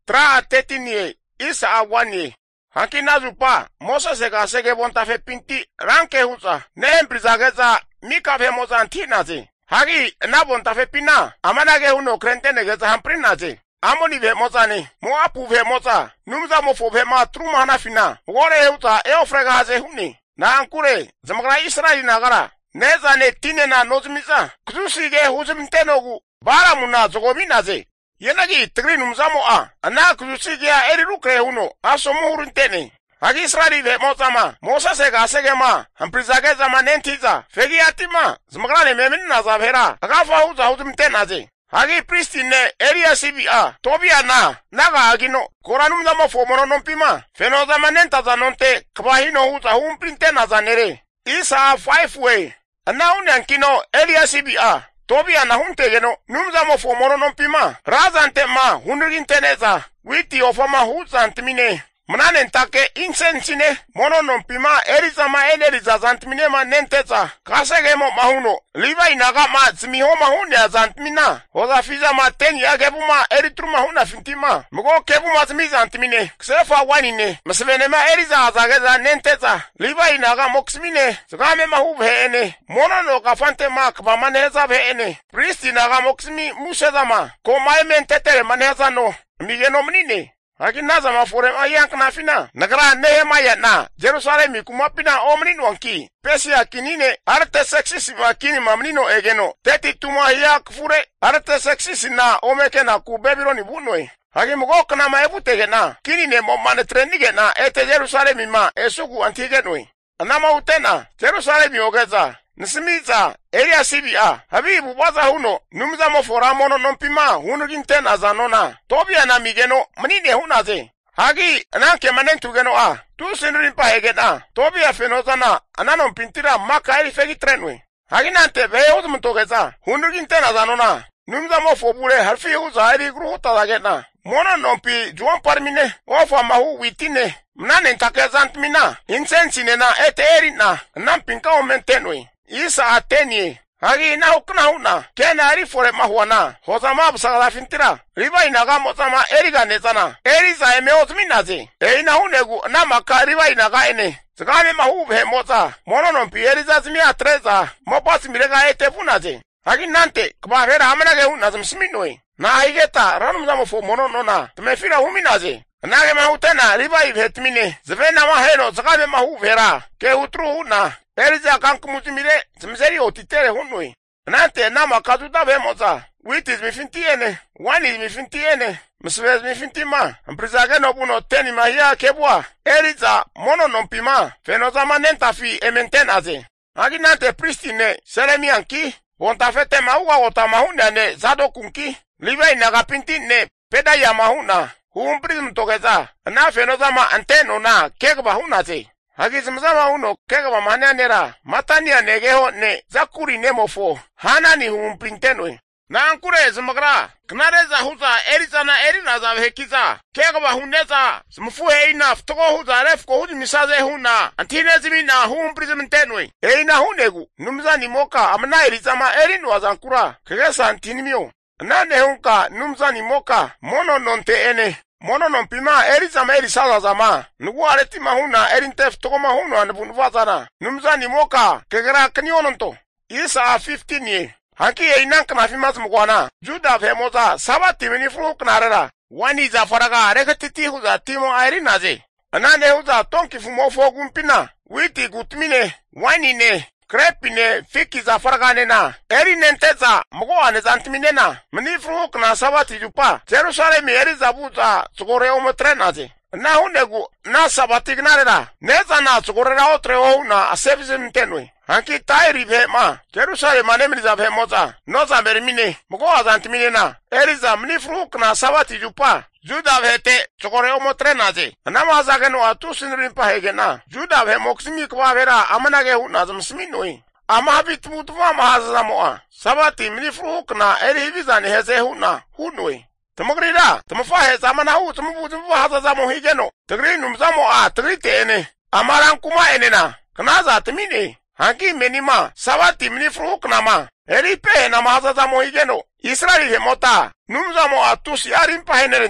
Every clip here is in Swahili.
tra tetini isa awani. Hanki nazupa, mosa sega sege bonta fe pinti, ranke huza, ne emprizageza, mika fe moza antinazi. Hagi na bonta fe pina, amanage uno krentene geza hamprinazi. Amoni ve moza ni, mo apu ve moza, numza mo fo ve ma truma hana fina, wore huza eo frega haze huni. Na ankure, zamagara Israeli nagara, neza ne tine na nozmiza, kuzusige huzimtenogu, bara muna zogominaze. Yenagi tigri numzamo ana kuzusige ya eri rukre huno, aso muhurintene. Hagi Israeli ve mozama, mosa sega segema, hamprizage zama nentiza, fegi atima, zamagara ne memina zavera, agafa huza huzimtenaze. Hagi pristine area CBA, tobia naga agino, koranumzamo fomono nompima, fenozama nentaza nonte, kabahino huza humprintena zanere. Isa 5-way. Ana unyankino area CBA. Tobia na huntegeno, numzamo fomono nompima. Razante ma, hunriginteneza. Witi ofama huzantimine. Mananentake insensine, mono nompima, erizama eneriza zantimine ma nenteza. Kasegemo mahuno, liva inaga ma zimiho mahunia zantimina. Hoza fiza ma teni agebu ma eritru mahuna fintima. Mugo kebu ma zimi zantimine. Ksefa wanine, masvenema eriza azageza nenteza. Liva inaga moksimine, zagame mahu veene. Mono no kafante ma kabamaneza veene. Pristi inaga moksimi museza ma. Komae mentetere maneza no. Migeno mnine. Hagi naza mafore ayank na fina. Nagara Nehemaya na Jerusalemi kumapina omnin wanki. Pesi akinine arte sexisi makini mamnino egeno. Teti tuma yak fure arte sexisi na omeke na ku Babyloni bunwe. Hagi mugok na maevutege na. Kinine momane trendige na ete Jerusalemi ma esugu antigenwe. Anama utena Jerusalemi ogeza. Nisimiza area CBA habibu baza huno numza mofora mono nompima hunugin azanona tobia na migeno manine hunaze hagi anake manentugeno tu sinrin pa hegena tobia fenozana ananon pintira maka eri fegi trenwe hagi nante veyo mtogeza hunugin azanona numza mofobure harfi uza eri gruta dagena mono nompi juan parmine ofa mahu witine mnane ntakezant mina insensine na ete erina nampinka omentenwe Isa atenie. Hagi na hukna huna. Kena eri fore mahuana. Hozama busagala fintira. Riba inaga mozama eriga nezana. Eriza eme ozminaze. Ina hunegu na maka riba inaga ene. Zagame mahuve moza. Mono nompi eriza zimi atreza. Mopasi mirega ete funaze. Hagi nante. Kubavera hamanage hunaze msiminwe. Na haigeta ranumzamo fo mono nona. Tumefira huminaze. Nage mahutena riba ivetmine. Zvena maheno zagame mahuvera. Ke utru huna. Eriza kankumuzimire, zimzeri otitere hunui. Nante nama kazuta vemoza. Wit is mifintiene. One is mifintiene. Msvez mifintima. Mprizage no buno teni mahia kebwa. Eriza mono nompima. Fenoza manenta fi ementenaze. Agi nante pristine. Seremi anki. Wontafete mahuwa otamahuna ne zado kunki. Live inagapinti ne peda ya mahuna. Huumpriz mtogeza. Na fenoza ma anteno na kegba hunaze. Hagi zimzama uno kega mamania nera matania negeho ne zakuri nemofo hana ni humprintenwe na ankure zimagara knareza huza eriza na erina za hekiza kega bahuneza zimfuhe ina ftoko huza refko huzi misaze huna antine zimina humprizmentenwe eina hunegu numza ni moka amna eriza ma erinu azankura kega santinimio na nehunka numza ni moka mono nonte ene Mono nompima eriza ma erisala zama. Nugu areti mahuna erintef toko mahuna nubunvazana. Numza ni moka kegera kanyononto. Isa 15 ye. Hanki ye inanka na fimas mkwana. Juda femoza sabati minifru knarera. Wani za faraga rekatiti huza timo airinaze. Anane huza tonki fumofo gumpina. Witi gutmine. Wani ne. Krepine fiki za faragane na. Eri nenteza mgo anezantimine na. Minifru kna sabati jupa. Jerusalemi eri zabuza tsugore omotrenaze. Na hunegu na sabati gnarera. Neza na tsugore otre na asevise mtenwe. Hanki tairi vema. Jerusalem anemri za vemoza. Noza merimine. Mgo azantimine na. Eri za minifru kna sabati jupa. Juda vete tsugore omotrenaze. Nama hazageno atu sinrimpa hegena. Juda ve moksimi kwa vera amanage hunazam sminoi. Ama habitmutuwa mahazamoa. Sabati minifru kna eri hivizani heze hunoi. Tamagrida, tamafahe zamana hu tamabutu hazazamo higeno. Tagri numzamo tagrite ene. Amaran kuma enena. Knaza tamine. Hanki menima sabati minifru kna ma. Eri pe na mahazazamo higeno. Israeli hemota. Numzamo atusi arimpa henerente.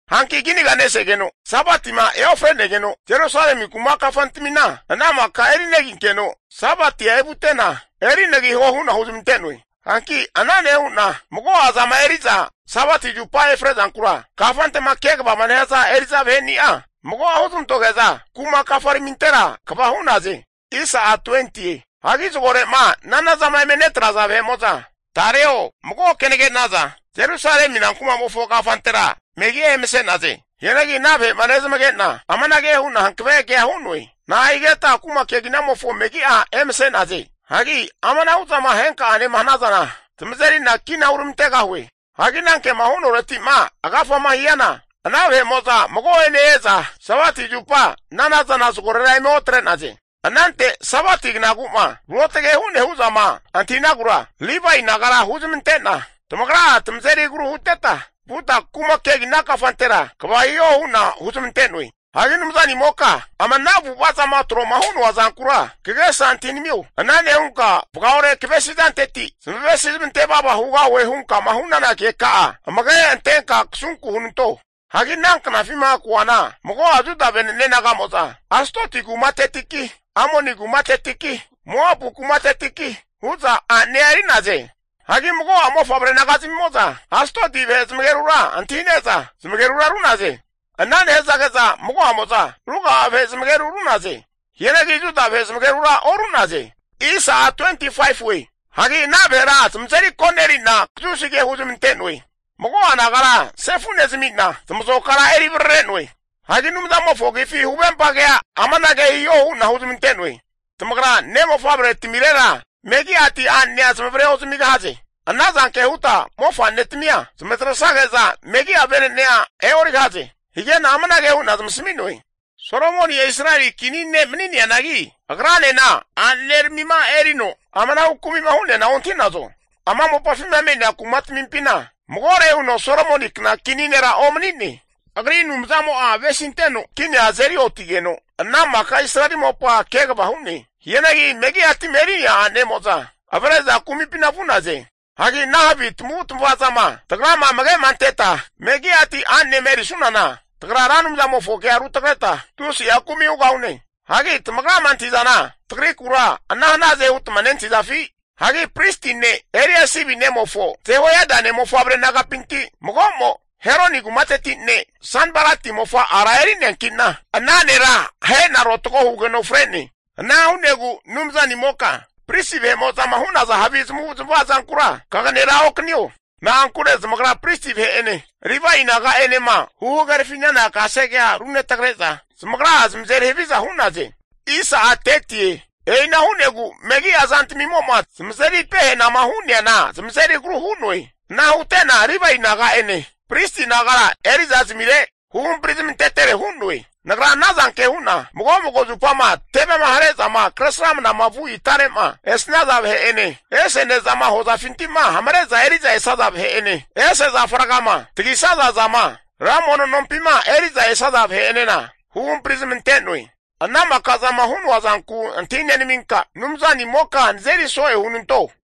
Hanki gini ganesegeno. Sabatima eofrenegeno. Jerusalem kumaka fantimina. Anama ka erinegi keno. Sabati ebutena. Erinegi hohuna huzumtenwe. Hanki anane una. Mugo azama eriza. Sabati jupa efrezankura. Kafante makek bamaneza eriza venia. Mugo huzum togeza. Kuma kafari mintera. Kabahunaze. Isa a 20. Hagi zugore ma. Nana zama emenetra za vemoza. Tareo. Mugo kenege naza. Jerusalem minankuma mofo kafantera. Megi emse naze. Yenegi nabe maneze magena. Amanage huna hankvege hunwe. Na igeta kuma kegina mofo megi a emse naze. Hagi amana uzama henka ane manazana. Tumzeri na kina urumtega hwe. Hagi nanke mahuno reti ma. Agafa mahiyana. Anawe moza mogo eneeza. Sabati jupa. Nanazana sugorera ime otre naze. Anante sabati gnaguma. Rotege hune huzama. Antinagura. Liba inagara huzumintena. Tumakara tumzeri guru huteta. Puta kuma kegi naka fantera. Kaba iyo huna huzumtenwe. Hagi numzani moka. Ama nabu waza matro mahunu wazankura. Kege santini miu. Anane unka. Pukaore kibesidan teti. Simvesidan baba huga we hunka mahuna na kekaa. Ama gaya antenka ksunku hununto. Hagi nanka na fima kuwana. Mugo azuda venene nagamoza. Astoti kumatetiki. Amoni kumatetiki. Moapu kumatetiki. Huza aneari naze. Hagi mugo amo fabre nagazi moza. Asto dive zmegerura antineza. Zmegerura runaze. Anane hezageza mugo amoza. Ruga ave zmegeru runaze. Yenegi juda ave zmegerura orunaze. Isa 25 we. Hagi nabera zmzeri koneri na kuzusige huzumtenwe. Mugo anagara sefune zimina. Zmzokara eribrenwe. Hagi numza mofogi fi hubempagea amanage iyo na huzumtenwe. Tmagara nemo fabre timirera. Megi ati anya zmevre ozumiga haze. Anazan ke huta mofa netmia. Zmetrasageza megi abene nea eori haze. Higena amanage huna zmsiminwe. Solomoni Israeli kinine mnini anagi. Agrane na alermima erino. Amana hukumi mahune na ontinazo. Ama mopafime mena kumat mimpina. Mgore uno Solomoni kna kininera omnini. Agrinu mzamo a vesinteno kine azeri otigeno. Anama ka Israeli mopa kega bahuni. Yenagi megi ati meriya anemoza. Avreza kumipina funaze. Hagi nahabit mutmwazama. Tagrama mage manteta. Megi ati ane meri sunana. Tagraranum zamo foke aru tagreta. Tusi akumi ugaune. Hagi tmagrama antizana. Tagri kura. Anahanaze utmanenti zafi. Hagi pristine. Eria sibi nemofo. Tehoyada nemofo abre nagapinti. Mugomo. Heroni gumateti ne. Sanbarati mofa araeri nenkina. Ananera. He narotoko hugeno freni. Na unegu numzani moka. Prisive moza mahuna za habizmu zankura. Kaganera oknyo. Na ankure zmakra prisive ene. Riva inaga ene ma. Hugarifina na kasegea rune tagreza. Zmakra zmzere heviza hunaze. Isa ateti. Eina hunegu megi azanti mimomat. Zmzeri pehe na mahunia na. Zmzeri gru hunwe. Na hutena riva inaga ene. Pristi nagara eriza zmire. Huun prism tetere hunwe. Nagra nazanke huna. Mugo zupama. Tebe mahareza ma. Kresram na mavu itare ma. Esnazav he ene. Ese nezama hoza fintima. Hamareza eriza esazav he ene. Ese zafragama. Tigisaza zama. Ramono nompima. Eriza esazav he ene na. Huun prism tenwe. Anama kazama hunu wazanku. Antine ni minka. Numzani moka nzeri soe hununto.